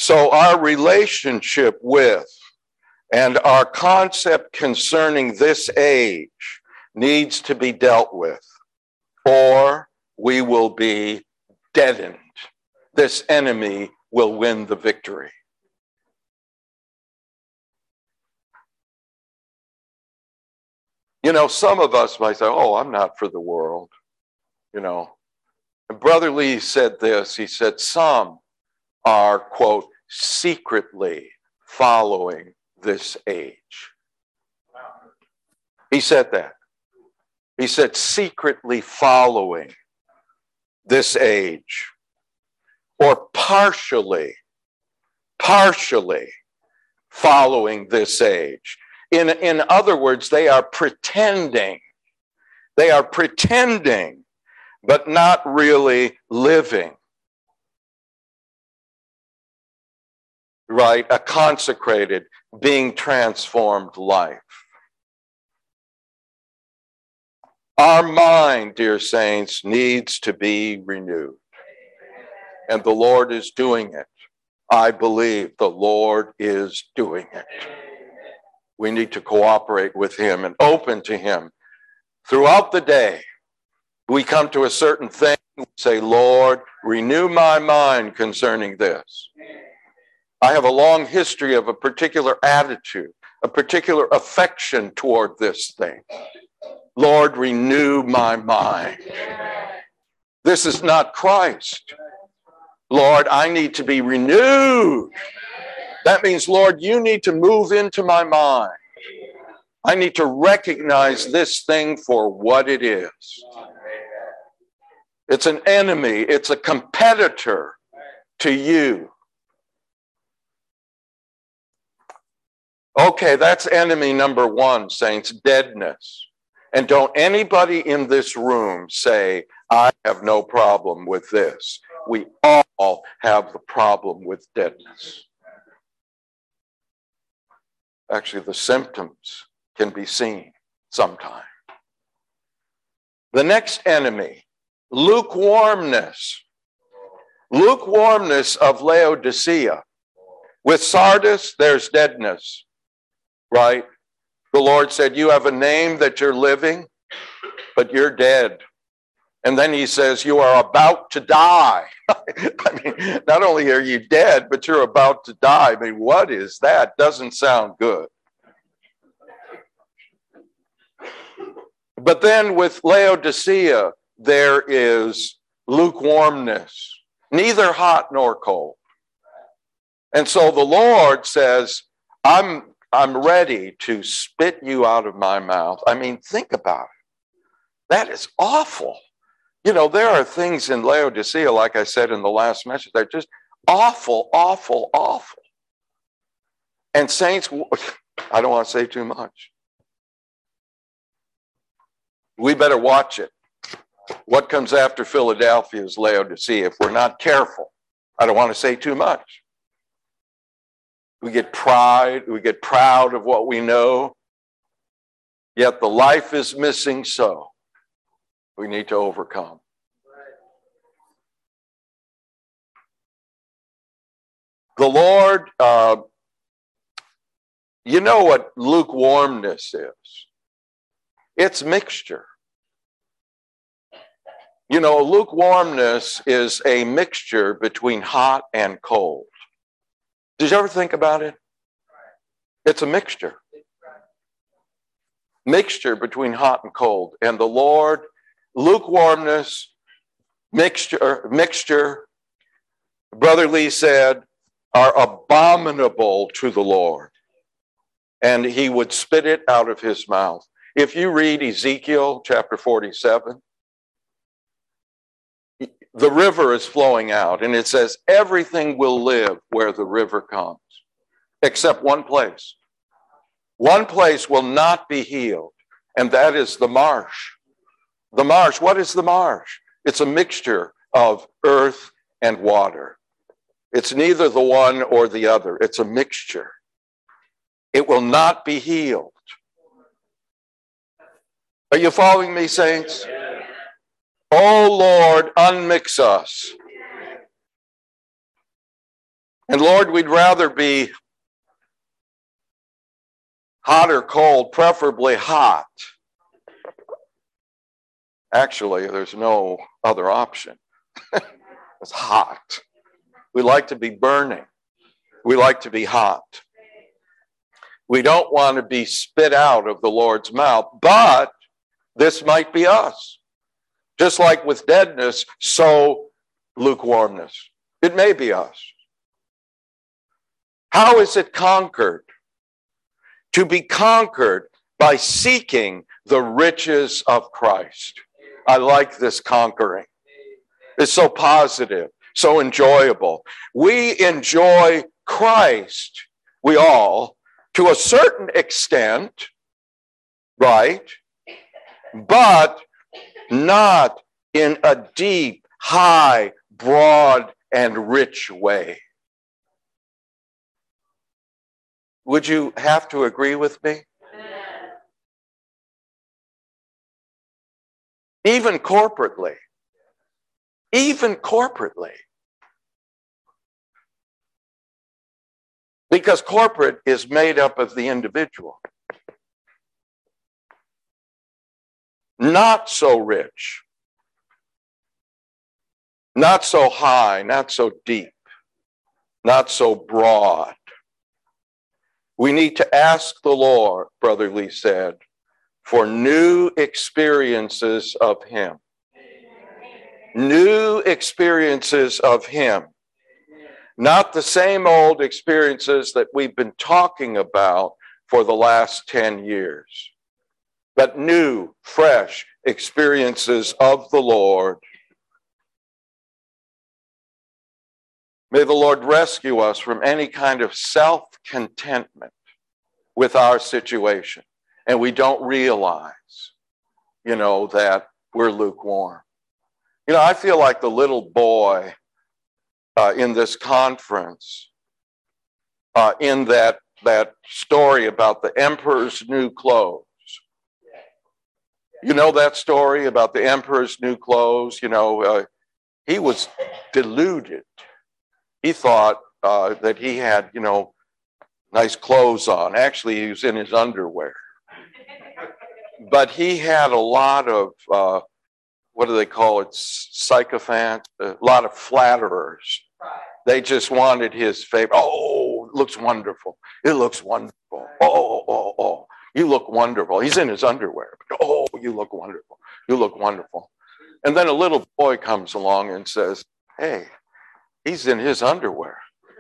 So our relationship with and our concept concerning this age needs to be dealt with, or we will be deadened. This enemy will win the victory. You know, some of us might say, oh, I'm not for the world. You know, and Brother Lee said this. He said, some are, quote, secretly following this age. He said that. He said, secretly following this age, or partially following this age. In other words, they are pretending. They are pretending, but not really living. Right? A consecrated, being transformed life. Our mind, dear saints, needs to be renewed. And the Lord is doing it. I believe the Lord is doing it. We need to cooperate with him and open to him. Throughout the day, we come to a certain thing, we say, Lord, renew my mind concerning this. I have a long history of a particular attitude, a particular affection toward this thing. Lord, renew my mind. This is not Christ. Lord, I need to be renewed. That means, Lord, you need to move into my mind. I need to recognize this thing for what it is. It's an enemy. It's a competitor to you. Okay, that's enemy number one, saints, deadness. And don't anybody in this room say, I have no problem with this. We all have the problem with deadness. Actually, the symptoms can be seen sometime. The next enemy, lukewarmness. Lukewarmness of Laodicea. With Sardis, there's deadness, right? The Lord said, you have a name that you're living, but you're dead. And then he says, you are about to die. I mean, not only are you dead, but you're about to die. I mean, what is that? Doesn't sound good. But then with Laodicea, there is lukewarmness, neither hot nor cold. And so the Lord says, I'm ready to spit you out of my mouth. I mean, think about it. That is awful. You know, there are things in Laodicea, like I said in the last message, they're just awful, awful, awful. And saints, I don't want to say too much. We better watch it. What comes after Philadelphia is Laodicea. If we're not careful, I don't want to say too much. We get pride, we get proud of what we know, yet the life is missing, so we need to overcome. The Lord, you know what lukewarmness is? It's mixture. You know, lukewarmness is a mixture between hot and cold. Did you ever think about it? It's a mixture. Mixture between hot and cold. And the Lord, lukewarmness, mixture, Brother Lee said, are abominable to the Lord. And he would spit it out of his mouth. If you read Ezekiel chapter 47, the river is flowing out, and it says everything will live where the river comes, except one place. One place will not be healed, and that is the marsh. The marsh, what is the marsh? It's a mixture of earth and water. It's neither the one or the other. It's a mixture. It will not be healed. Are you following me, saints? Oh, Lord, unmix us. And Lord, we'd rather be hot or cold, preferably hot. Actually, there's no other option. It's hot. We like to be burning. We like to be hot. We don't want to be spit out of the Lord's mouth, but this might be us. Just like with deadness, so lukewarmness. It may be us. How is it conquered? To be conquered by seeking the riches of Christ. I like this conquering. It's so positive, so enjoyable. We enjoy Christ, we all, to a certain extent, right? But not in a deep, high, broad, and rich way. Would you have to agree with me? Even corporately. Even corporately. Because corporate is made up of the individual. Not so rich. Not so high, not so deep. Not so broad. We need to ask the Lord, Brother Lee said, for new experiences of Him. New experiences of Him. Not the same old experiences that we've been talking about for the last 10 years, but new, fresh experiences of the Lord. May the Lord rescue us from any kind of self-contentment with our situation. And we don't realize, that we're lukewarm. I feel like the little boy in this conference, in that story about the emperor's new clothes. You know that story about the emperor's new clothes? He was deluded. He thought that he had, nice clothes on. Actually, he was in his underwear. But he had a lot of, what do they call it, sycophants, a lot of flatterers. They just wanted his favor. Oh, it looks wonderful. It looks wonderful. Oh, you look wonderful. He's in his underwear. Oh, you look wonderful. You look wonderful. And then a little boy comes along and says, hey, he's in his underwear.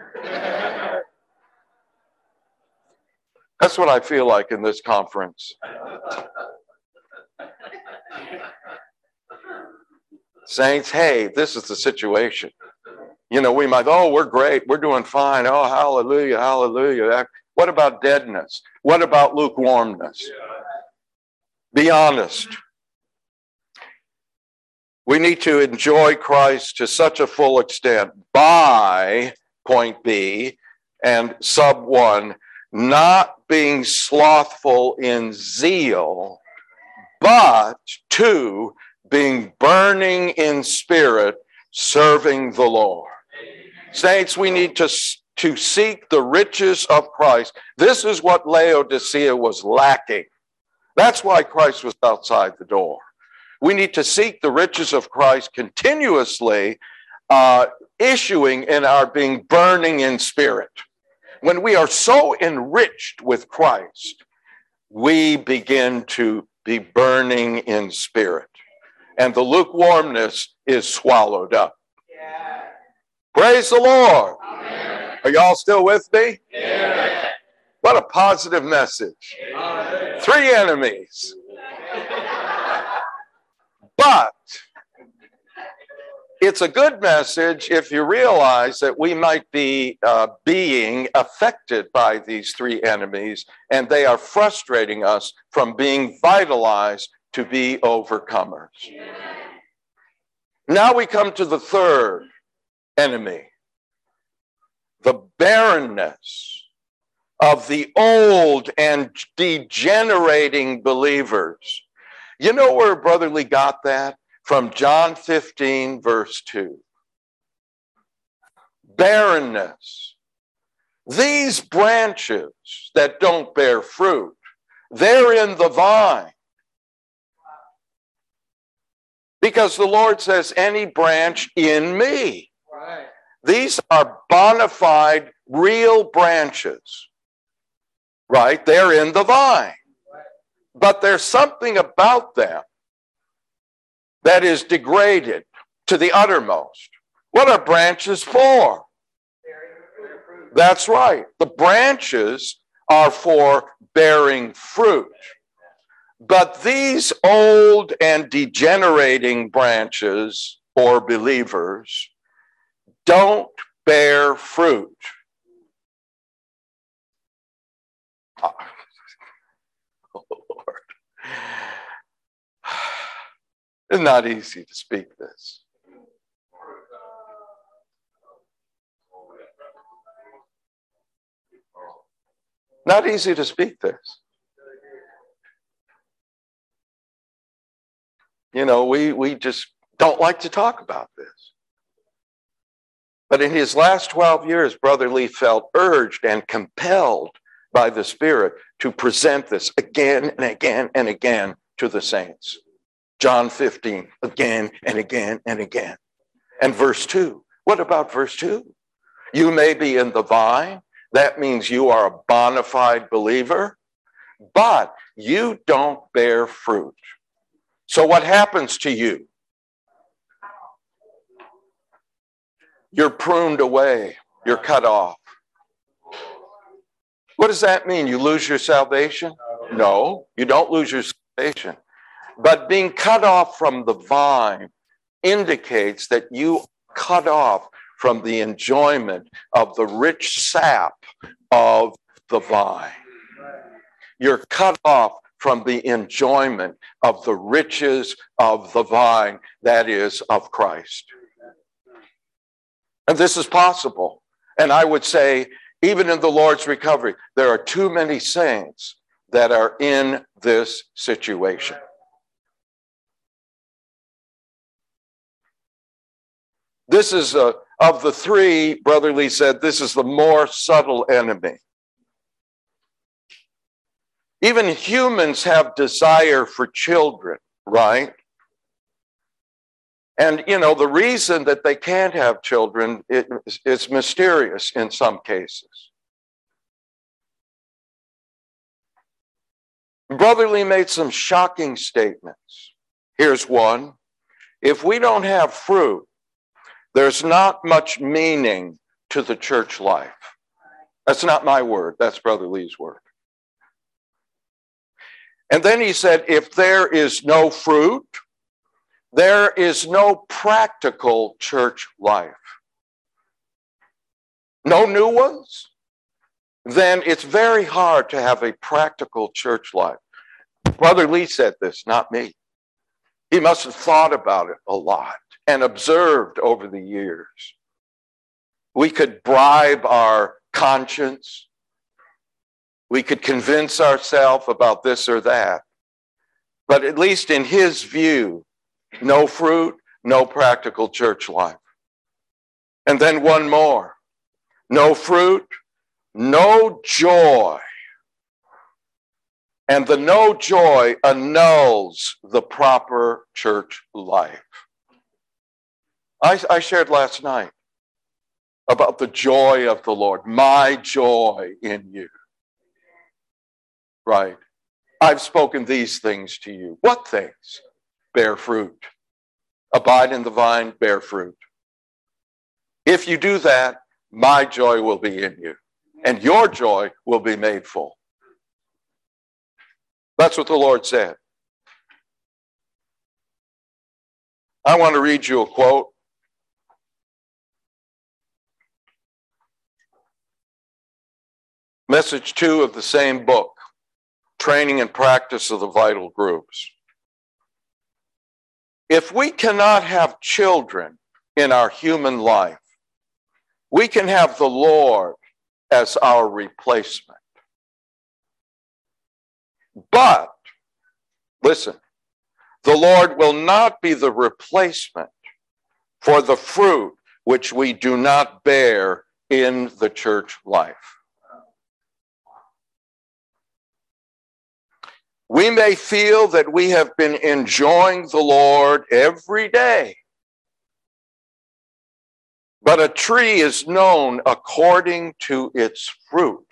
That's what I feel like in this conference. Saints, hey, this is the situation. We might, we're great. We're doing fine. Oh, hallelujah, hallelujah. What about deadness? What about lukewarmness? Be honest. We need to enjoy Christ to such a full extent by, point B, and sub 1, not being slothful in zeal, but 2, being burning in spirit, serving the Lord. Saints, we need to seek the riches of Christ. This is what Laodicea was lacking. That's why Christ was outside the door. We need to seek the riches of Christ continuously, issuing in our being burning in spirit. When we are so enriched with Christ, we begin to be burning in spirit. And the lukewarmness is swallowed up. Yeah. Praise the Lord. Amen. Are y'all still with me? Yeah. What a positive message. Amen. 3 enemies. But it's a good message if you realize that we might be being affected by these 3 enemies, and they are frustrating us from being vitalized to be overcomers. Now we come to the 3rd enemy, the barrenness of the old and degenerating believers. You know where Brother Lee got that? From John 15, verse 2. Barrenness These branches that don't bear fruit, they're in the vine. Because the Lord says, any branch in me. Right. These are bona fide, real branches, right? They're in the vine. But there's something about them that is degraded to the uttermost. What are branches for? That's right. The branches are for bearing fruit. But these old and degenerating branches, or believers, don't bear fruit. Oh, Lord. It's not easy to speak this. Not easy to speak this. You know, we just don't like to talk about this. But in his last 12 years, Brother Lee felt urged and compelled by the Spirit to present this again and again and again to the saints. John 15, again and again and again. And verse 2. What about verse 2? You may be in the vine. That means you are a bona fide believer, but you don't bear fruit. So what happens to you? You're pruned away. You're cut off. What does that mean? You lose your salvation? No, you don't lose your salvation. But being cut off from the vine indicates that you cut off from the enjoyment of the rich sap of the vine. You're cut off from the enjoyment of the riches of the vine, that is, of Christ. And this is possible. And I would say, even in the Lord's recovery, there are too many saints that are in this situation. This is, of the three, Brother Lee said, this is the more subtle enemy. Even humans have desire for children, right? And, you know, the reason that they can't have children is mysterious in some cases. Brother Lee made some shocking statements. Here's one. If we don't have fruit, there's not much meaning to the church life. That's not my word. That's Brother Lee's word. And then he said, if there is no fruit, there is no practical church life. No new ones? Then it's very hard to have a practical church life. Brother Lee said this, not me. He must have thought about it a lot and observed over the years. We could bribe our conscience. We could convince ourselves about this or that. But at least in his view, no fruit, no practical church life. And then one more. No fruit, no joy. And the no joy annuls the proper church life. I shared last night about the joy of the Lord, my joy in you. Right. I've spoken these things to you. What things? Bear fruit. Abide in the vine, bear fruit. If you do that, my joy will be in you, and your joy will be made full. That's what the Lord said. I want to read you a quote. Message 2 of the same book, Training and Practice of the Vital Groups. If we cannot have children in our human life, we can have the Lord as our replacement. But, listen, the Lord will not be the replacement for the fruit which we do not bear in the church life. We may feel that we have been enjoying the Lord every day, but a tree is known according to its fruit.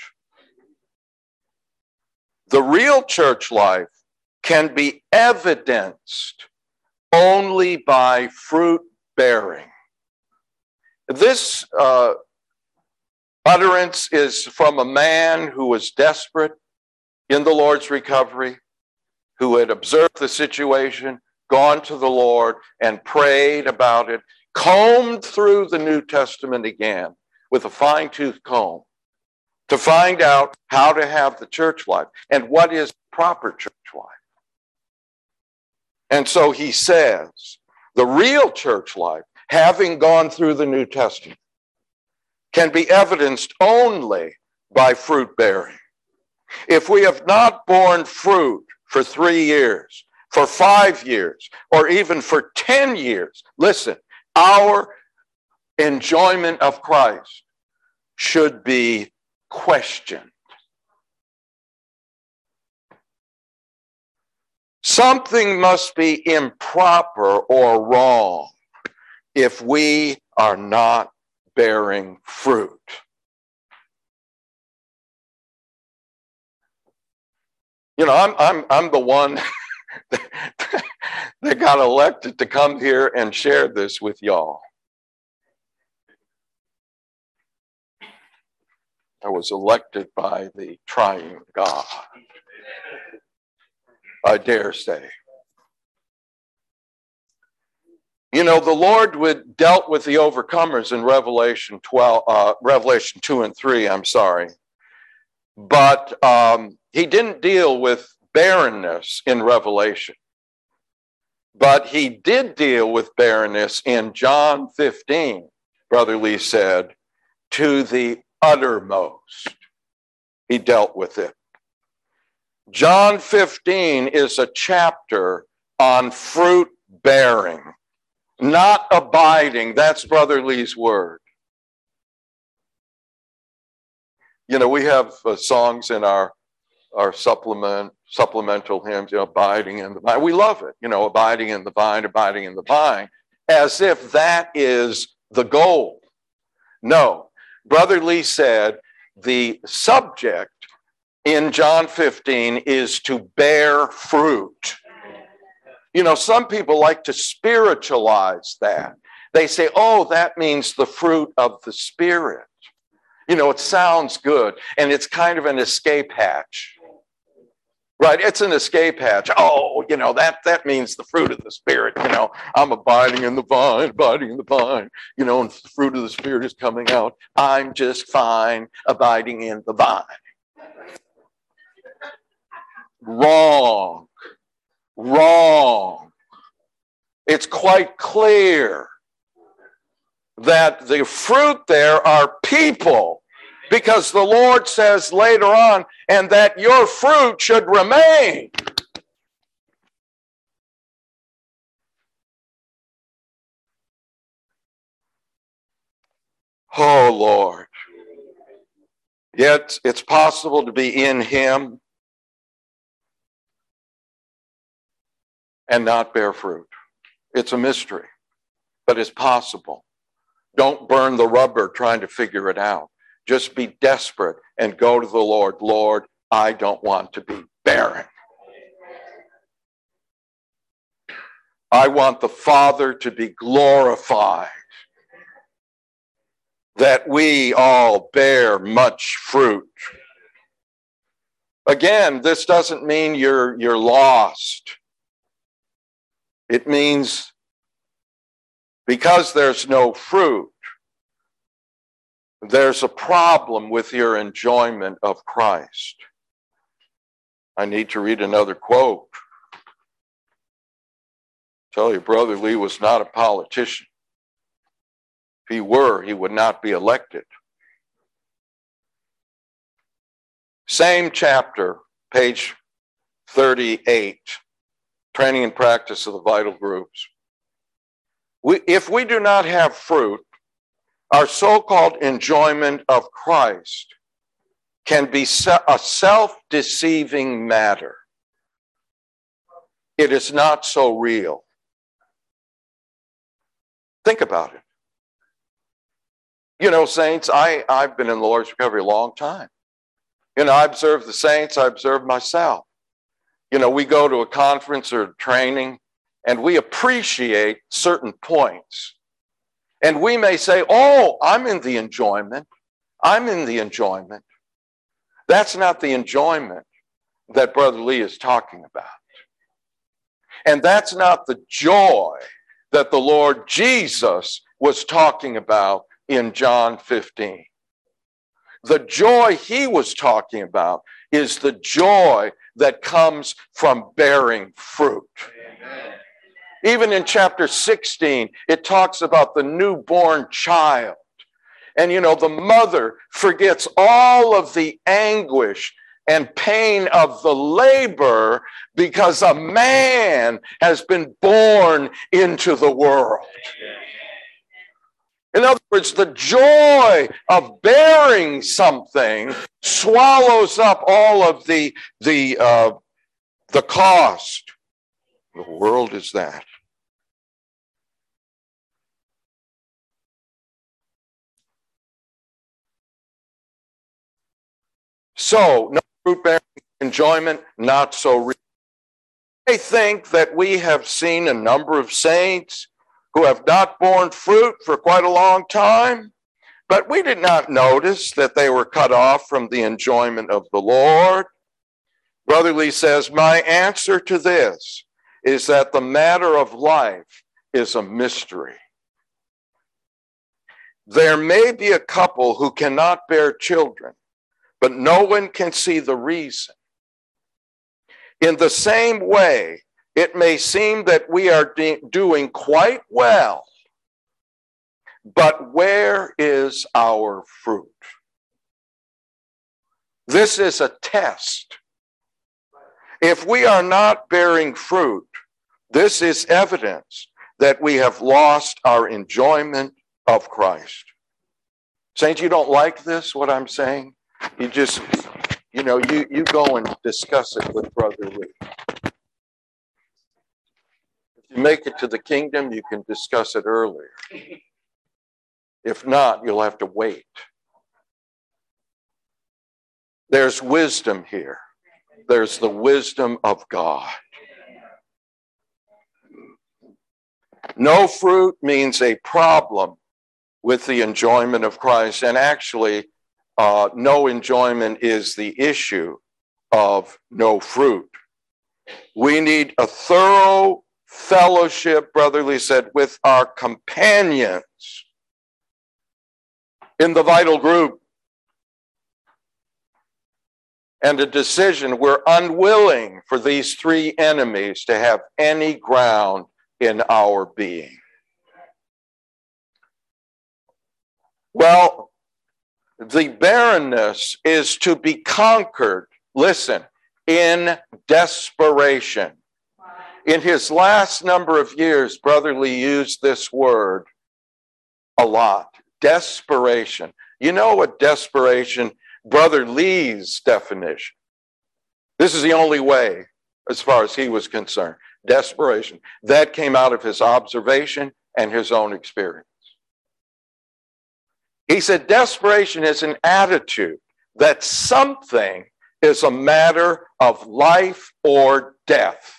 The real church life can be evidenced only by fruit bearing. This utterance is from a man who was desperate in the Lord's recovery, who had observed the situation, gone to the Lord and prayed about it, combed through the New Testament again with a fine-tooth comb to find out how to have the church life and what is proper church life. And so he says, the real church life, having gone through the New Testament, can be evidenced only by fruit bearing. If we have not borne fruit for 3 years, for 5 years, or even for 10 years, listen, our enjoyment of Christ should be questioned. Something must be improper or wrong if we are not bearing fruit. You know, I'm the one that got elected to come here and share this with y'all. I was elected by the triune God, I dare say. You know, the Lord dealt with the overcomers in Revelation 2 and 3, but he didn't deal with barrenness in Revelation. But he did deal with barrenness in John 15, Brother Lee said, to the uttermost. He dealt with it. John 15 is a chapter on fruit bearing, not abiding. That's Brother Lee's word. You know, we have songs in our supplemental hymns, you know, abiding in the vine. We love it, you know, abiding in the vine, as if that is the goal. No, Brother Lee said the subject in John 15 is to bear fruit. You know, some people like to spiritualize that. They say, oh, that means the fruit of the Spirit. You know, it sounds good, and it's kind of an escape hatch. Right, it's an escape hatch. Oh, you know, that means the fruit of the Spirit. You know, I'm abiding in the vine, you know, and the fruit of the Spirit is coming out. I'm just fine abiding in the vine. Wrong. It's quite clear that the fruit there are people, because the Lord says later on, and that your fruit should remain. Oh, Lord. Yet it's possible to be in Him and not bear fruit. It's a mystery, but it's possible. Don't burn the rubber trying to figure it out. Just be desperate and go to the Lord. Lord, I don't want to be barren. I want the Father to be glorified, that we all bear much fruit. Again, this doesn't mean you're lost. It means because there's no fruit, there's a problem with your enjoyment of Christ. I need to read another quote. Tell you, Brother Lee was not a politician. If he were, he would not be elected. Same chapter, page 38, Training and Practice of the Vital Groups. If we do not have fruit, Our so-called enjoyment of Christ can be a self-deceiving matter. It is not so real. Think about it. You know, saints, I've been in the Lord's recovery a long time. You know, I observe the saints, I observe myself. You know, we go to a conference or training and we appreciate certain points. And we may say, oh, I'm in the enjoyment. I'm in the enjoyment. That's not the enjoyment that Brother Lee is talking about. And that's not the joy that the Lord Jesus was talking about in John 15. The joy he was talking about is the joy that comes from bearing fruit. Amen. Even in chapter 16, it talks about the newborn child. And, you know, the mother forgets all of the anguish and pain of the labor because a man has been born into the world. In other words, the joy of bearing something swallows up all of the cost. The world is that. So, no fruit-bearing enjoyment, not so real. I think that we have seen a number of saints who have not borne fruit for quite a long time, but we did not notice that they were cut off from the enjoyment of the Lord. Brother Lee says, my answer to this is that the matter of life is a mystery. There may be a couple who cannot bear children, but no one can see the reason. In the same way, it may seem that we are doing quite well, but where is our fruit? This is a test. If we are not bearing fruit, this is evidence that we have lost our enjoyment of Christ. Saints, you don't like this, what I'm saying? You just, you know, you go and discuss it with Brother Lee. If you make it to the kingdom, you can discuss it earlier. If not, you'll have to wait. There's wisdom here. There's the wisdom of God. No fruit means a problem with the enjoyment of Christ. And actually, no enjoyment is the issue of no fruit. We need a thorough fellowship, Brother Lee said, with our companions in the vital group. And a decision, we're unwilling for these three enemies to have any ground in our being. Well, the barrenness is to be conquered, listen, in desperation. In his last number of years, Brother Lee used this word a lot, desperation. You know what desperation, Brother Lee's definition. This is the only way, as far as he was concerned, desperation. That came out of his observation and his own experience. He said desperation is an attitude that something is a matter of life or death.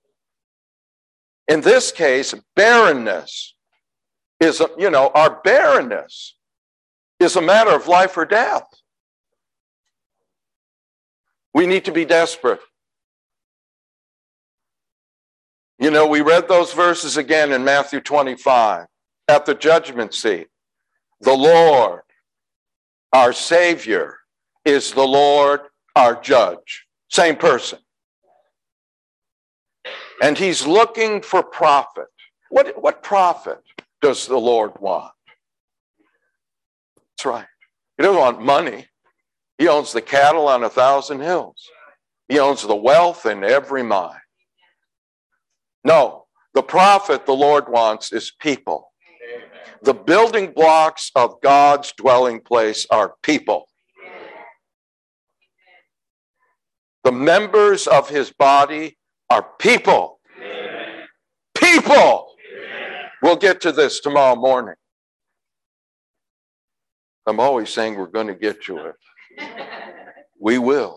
In this case, barrenness is, our barrenness is a matter of life or death. We need to be desperate. You know, we read those verses again in Matthew 25 at the judgment seat. The Lord, our Savior, is the Lord, our judge. Same person. And he's looking for profit. What profit does the Lord want? That's right. He doesn't want money. He owns the cattle on 1,000 hills. He owns the wealth in every mine. No, the profit the Lord wants is people. The building blocks of God's dwelling place are people. The members of his body are people. People! We'll get to this tomorrow morning. I'm always saying we're going to get to it. We will.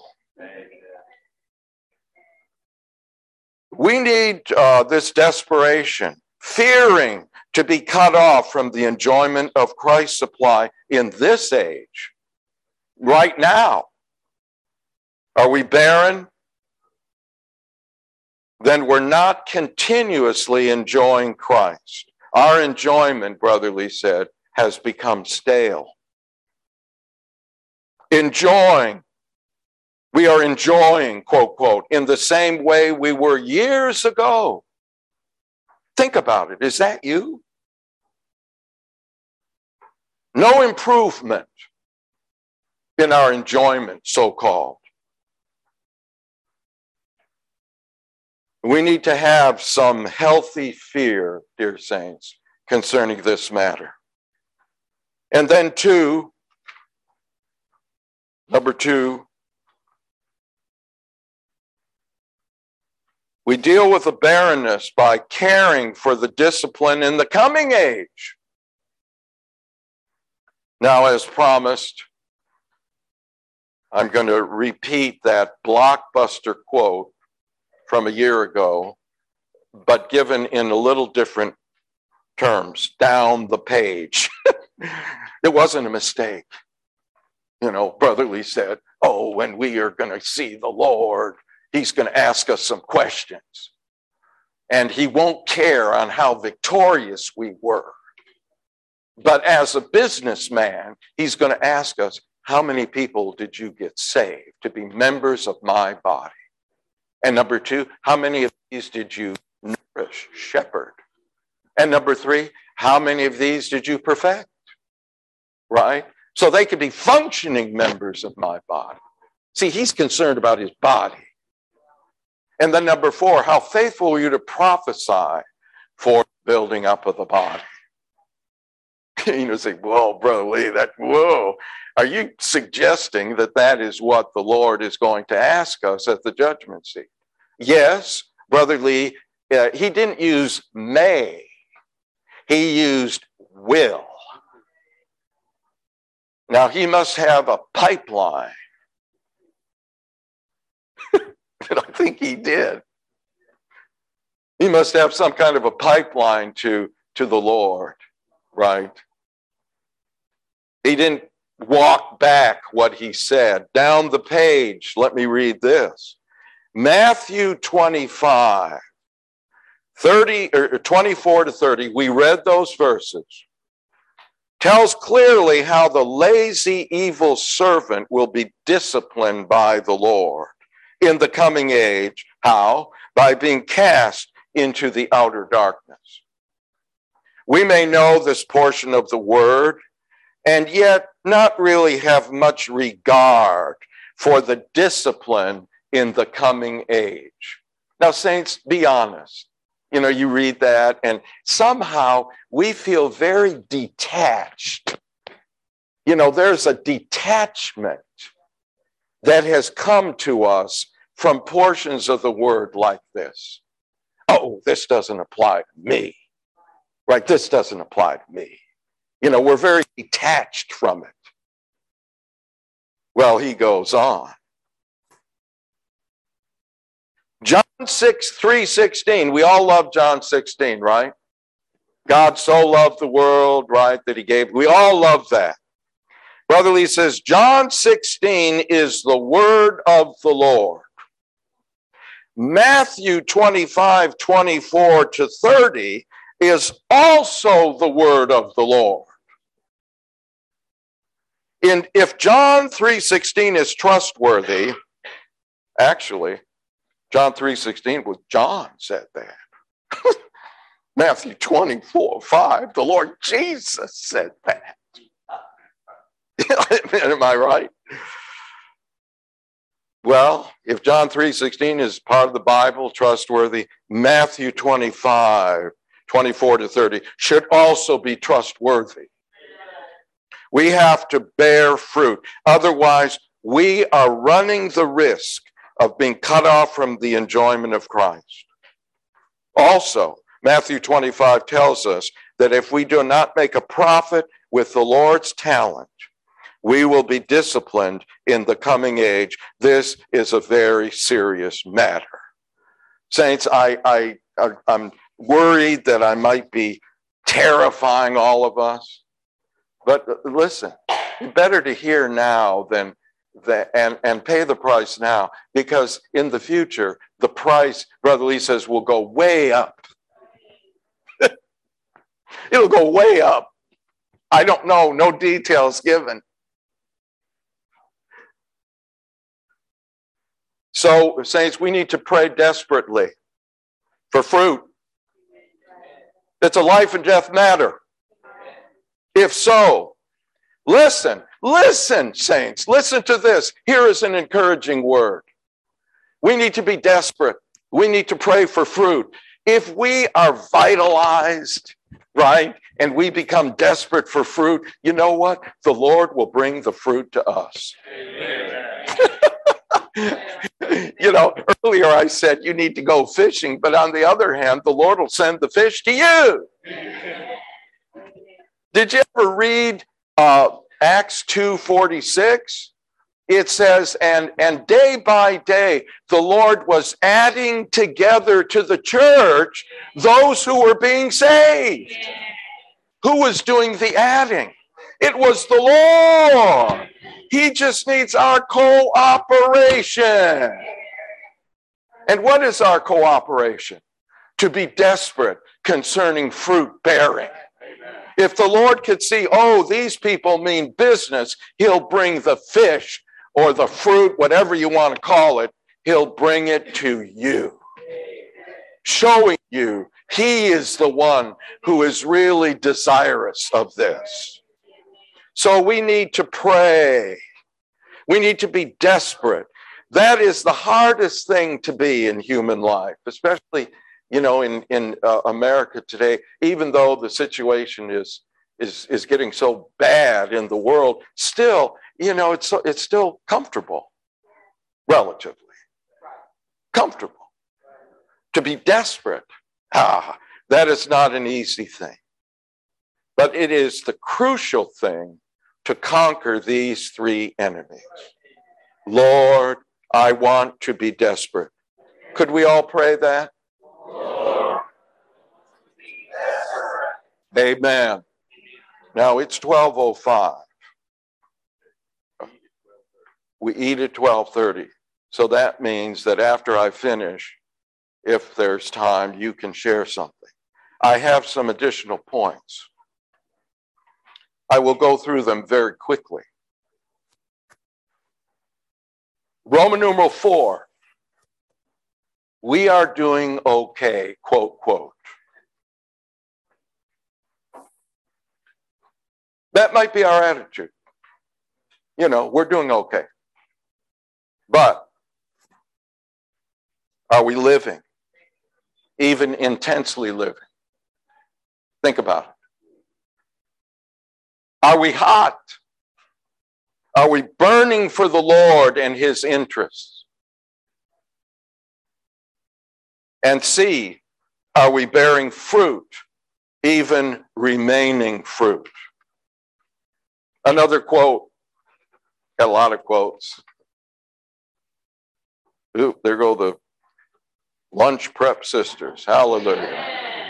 We need this desperation, fearing to be cut off from the enjoyment of Christ's supply in this age, right now. Are we barren? Then we're not continuously enjoying Christ. Our enjoyment, Brother Lee said, has become stale. Enjoying. We are enjoying, quote, quote, in the same way we were years ago. Think about it. Is that you? No improvement in our enjoyment, so-called. We need to have some healthy fear, dear saints, concerning this matter. And then number two, we deal with the barrenness by caring for the discipline in the coming age. Now, as promised, I'm going to repeat that blockbuster quote from a year ago, but given in a little different terms, down the page. It wasn't a mistake. You know, Brother Lee said, oh, when we are going to see the Lord, he's going to ask us some questions. And he won't care on how victorious we were. But as a businessman, he's going to ask us, how many people did you get saved to be members of my body? And number two, how many of these did you nourish, shepherd? And number three, how many of these did you perfect? Right? So they could be functioning members of my body. See, he's concerned about his body. And then number four, how faithful are you to prophesy for building up of the body? You know, say, whoa, Brother Lee, whoa. Are you suggesting that that is what the Lord is going to ask us at the judgment seat? Yes, Brother Lee, he didn't use may. He used will. Now, he must have a pipeline. And I think he did. He must have some kind of a pipeline to the Lord, right? He didn't walk back what he said. Down the page, let me read this. Matthew 25, 24 to 30, we read those verses, tells clearly how the lazy, evil servant will be disciplined by the Lord in the coming age. How? By being cast into the outer darkness. We may know this portion of the word and yet not really have much regard for the discipline in the coming age. Now, saints, be honest. You know, you read that and somehow we feel very detached. You know, there's a detachment that has come to us from portions of the word like this. Oh, this doesn't apply to me. Right? This doesn't apply to me. You know, we're very detached from it. Well, he goes on. John 3:16. We all love John 16, right? God so loved the world, right, that he gave. We all love that. Brother Lee says, John 16 is the word of the Lord. Matthew 25, 24 to 30 is also the word of the Lord. And if John 3:16 is trustworthy, actually, John 3:16 was John said that. Matthew 24:5, the Lord Jesus said that. Am I right? Well, if John 3:16 is part of the Bible, trustworthy, Matthew 25 24 to 30, should also be trustworthy. We have to bear fruit. Otherwise, we are running the risk of being cut off from the enjoyment of Christ. Also, Matthew 25 tells us that if we do not make a profit with the Lord's talent, we will be disciplined in the coming age. This is a very serious matter. Saints, I'm worried that I might be terrifying all of us. But listen, better to hear now than and pay the price now, because in the future, the price, Brother Lee says, will go way up. It'll go way up. I don't know, no details given. So, saints, we need to pray desperately for fruit. It's a life and death matter. If so, listen, saints, listen to this. Here is an encouraging word. We need to be desperate. We need to pray for fruit. If we are vitalized, right, and we become desperate for fruit, you know what? The Lord will bring the fruit to us. You know, earlier I said you need to go fishing, but on the other hand, the Lord will send the fish to you. Did you ever read Acts 2:46? It says, and day by day, the Lord was adding together to the church those who were being saved. Who was doing the adding? It was the Lord. He just needs our cooperation. And what is our cooperation? To be desperate concerning fruit bearing. If the Lord could see, oh, these people mean business, he'll bring the fish or the fruit, whatever you want to call it, he'll bring it to you, showing you he is the one who is really desirous of this. So we need to pray. We need to be desperate. That is the hardest thing to be in human life, especially, you know, in America today. Even though the situation is getting so bad in the world, still, you know, it's still comfortable, relatively comfortable. To be desperate, that is not an easy thing, but it is the crucial thing to conquer these three enemies. Lord, I want to be desperate. Could we all pray that? Lord, be desperate. Amen. Now it's 12:05. We eat at 12:30. So that means that after I finish, if there's time, you can share something. I have some additional points. I will go through them very quickly. Roman numeral 4. We are doing okay, quote, quote. That might be our attitude. You know, we're doing okay. But are we living? Even intensely living? Think about it. Are we hot? Are we burning for the Lord and his interests? And C, are we bearing fruit, even remaining fruit? Another quote, got a lot of quotes. Ooh, there go the lunch prep sisters. Hallelujah.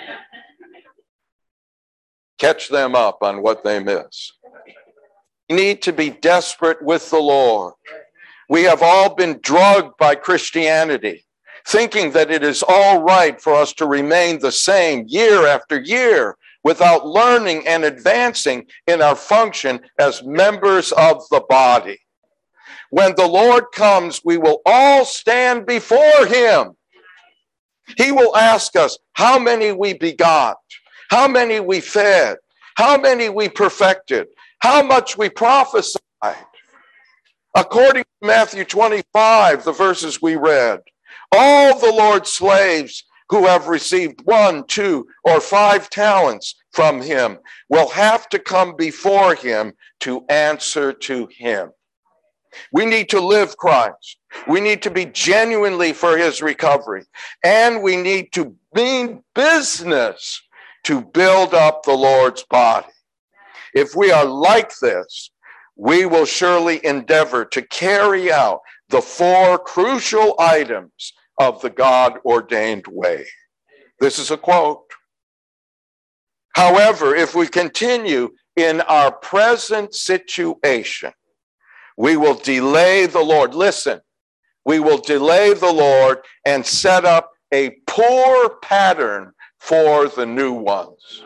Catch them up on what they miss. We need to be desperate with the Lord. We have all been drugged by Christianity, thinking that it is all right for us to remain the same year after year without learning and advancing in our function as members of the body. When the Lord comes, we will all stand before him. He will ask us how many we begot, how many we fed, how many we perfected, how much we prophesied. According to Matthew 25, the verses we read, all the Lord's slaves who have received 1, 2, or 5 talents from him will have to come before him to answer to him. We need to live Christ. We need to be genuinely for his recovery. And we need to mean business to build up the Lord's body. If we are like this, we will surely endeavor to carry out the 4 crucial items of the God-ordained way. This is a quote. However, if we continue in our present situation, we will delay the Lord. Listen, we will delay the Lord and set up a poor pattern for the new ones.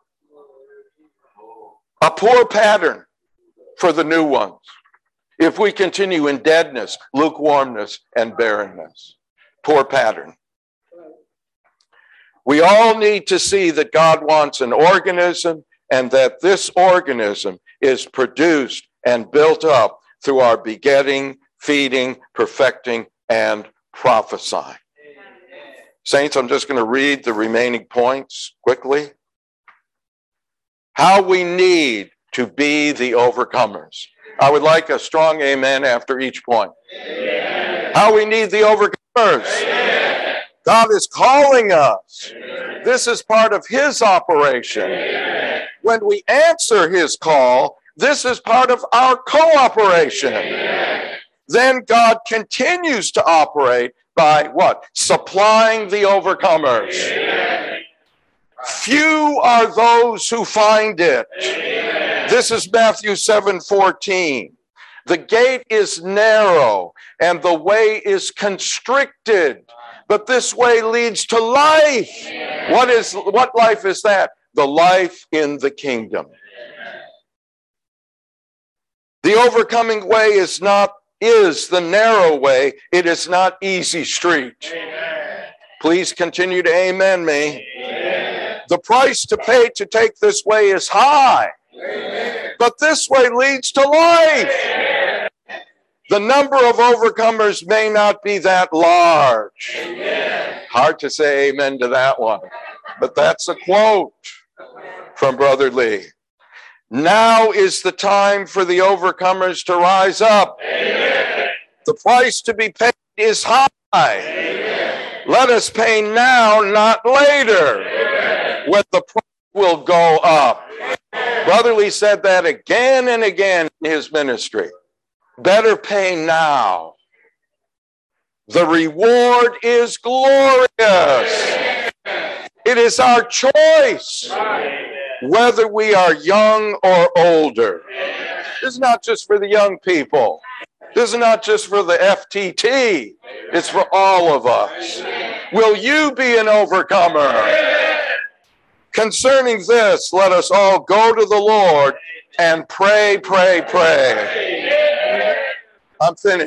A poor pattern for the new ones. If we continue in deadness, lukewarmness, and barrenness. Poor pattern. We all need to see that God wants an organism and that this organism is produced and built up through our begetting, feeding, perfecting, and prophesying. Saints, I'm just going to read the remaining points quickly. How we need to be the overcomers. I would like a strong amen after each point. Amen. How we need the overcomers. Amen. God is calling us. Amen. This is part of his operation. Amen. When we answer his call, this is part of our cooperation. Amen. Then God continues to operate by what? Supplying the overcomers. Amen. Few are those who find it. Amen. This is Matthew 7:14. The gate is narrow and the way is constricted, but this way leads to life. Amen. What life is that? The life in the kingdom. Amen. The overcoming way is the narrow way. It is not easy street. Amen. Please continue to amen me. Amen. The price to pay to take this way is high. Amen. But this way leads to life. Amen. The number of overcomers may not be that large. Amen. Hard to say amen to that one. But that's a quote from Brother Lee. Now is the time for the overcomers to rise up. Amen. The price to be paid is high. Amen. Let us pay now, not later, Amen. When the price will go up. Amen. Brother Lee said that again and again in his ministry. Better pay now. The reward is glorious. Amen. It is our choice. Amen. Whether we are young or older. This is not just for the young people. This is not just for the FTT. It's for all of us. Will you be an overcomer? Concerning this, let us all go to the Lord and pray, pray, pray. I'm finished.